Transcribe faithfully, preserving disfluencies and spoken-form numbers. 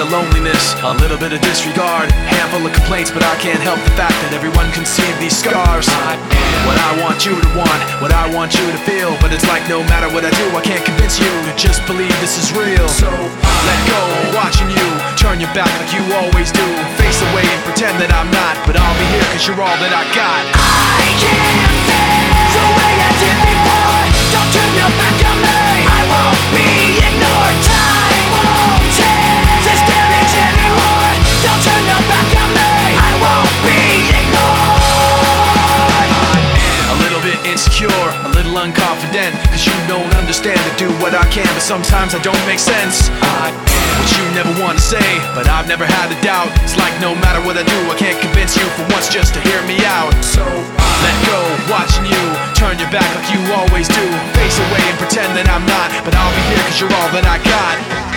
of loneliness, a little bit of disregard, handful of complaints, but I can't help the fact that everyone can see these scars. I am what I want you to want, what I want you to feel, but it's like no matter what I do, I can't convince you to just believe this is real. So let go, watching you turn your back like you always do, face away and pretend that I'm not, but I'll be here cause you're all that I got. I can't feel the way I did before. Don't turn your back on me, I won't be ignored. Time won't change this damage anymore. Don't turn your back on me, I won't be ignored. A little bit insecure, a little unconfident, cause you don't understand to do what I can, but sometimes I don't make sense. I am what you never want to say, but I've never had a doubt. It's like no matter what I do, I can't convince you for once just to hear me out. So let go, watching you turn your back like you always do, face away and pretend that I'm not, but I'll be here cause you're all that I got.